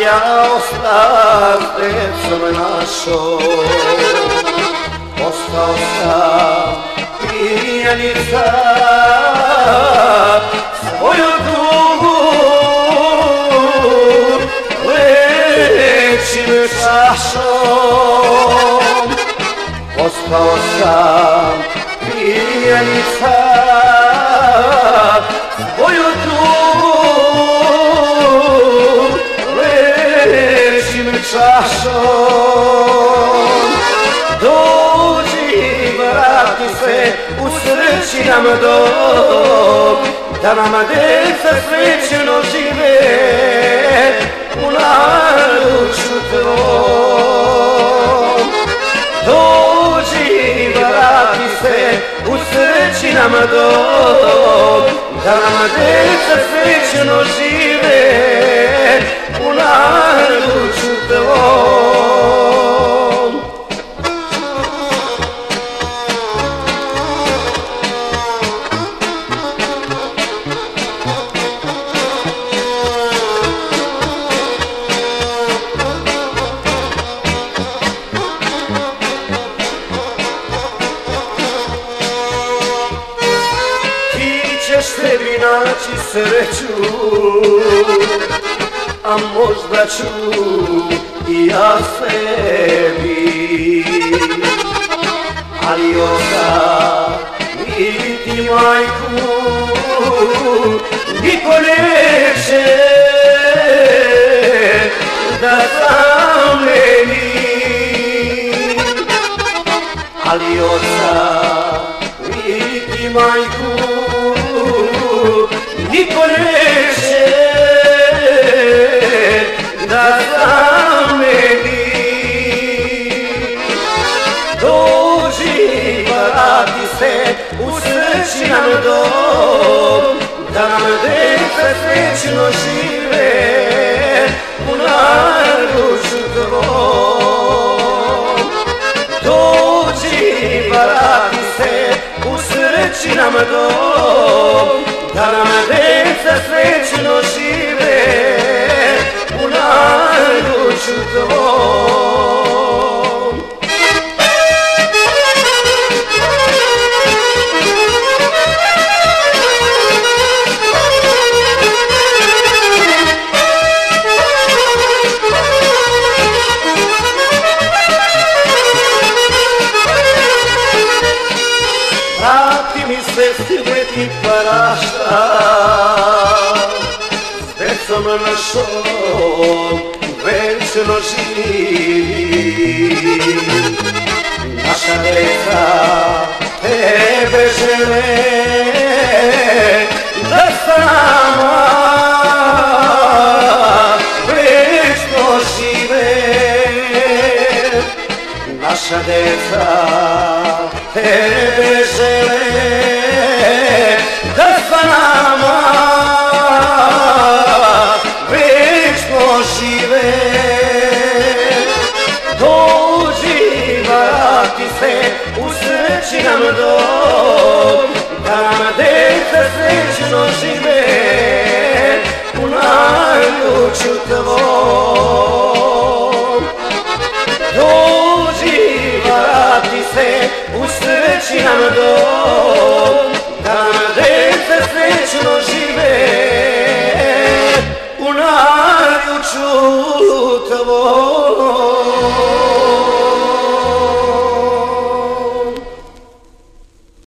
ja ostao s decom našom, ostao sam pijanica, svoju tugu lečim čašom. Ostao sam pijanica, svoju tugu lečim čašom. Dođi, vrati se, u sreći nam dom, da nam deca srećno žive u naručju tvom. Dođi, vrati se, u sreći nam dom, da nam deca srećno žive u naručju tvom. Sebi naći sreću, a možda ću i ja sebi, ali ostaviti majku niko neće da zameni, ali ostaviti majku niko neće da zameni. Dođi, vrati se, u sreći nam dom, da nam deca srećno žive u naručju tvom. Dođi, vrati se, u sreći nam dom, da nam deca srećno žive u naručju tvom. Vrati mi se sveti parašta, s decom našom večno živi. Naša deca tebe žele, da sama večno žive. Naša deca tebe žele, da sa nama večno žive. Dođi, vrati se, u sreći nam dom, da nam deca srećno žive u naručju tvom. Dođi, vrati se, u sreći nam dom, da nam deca srećno žive u naručju tvom.